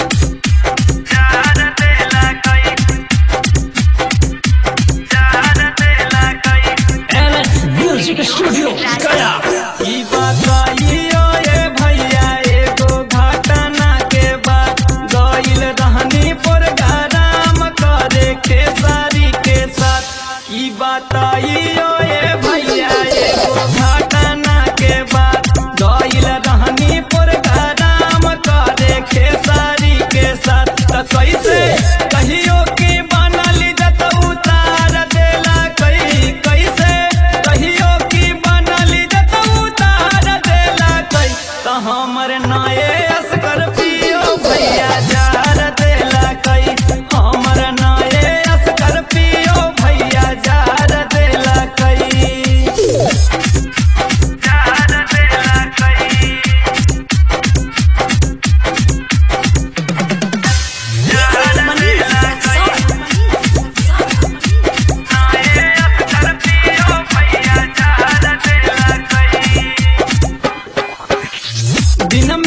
Studio गया। ई बताइयो ए भैया एगो घटना के बाद गइल रहनी प्रोग्राम करे खेसारी के साथ। ई बताइयो ए भैया एगो घटना के बाद गइल रहनी प्रोग्राम करे खेसारी के साथ। त कैसे कहियो की बनली जत उतार देला कैसे कहियो हमर नए स्कॉर्पियो भैया जार देला कई। हमर नए स्कॉर्पियो भैया जार देला कई। जार देला कई। जार देला कई। नए स्कॉर्पियो भैया जार देला कई। दिन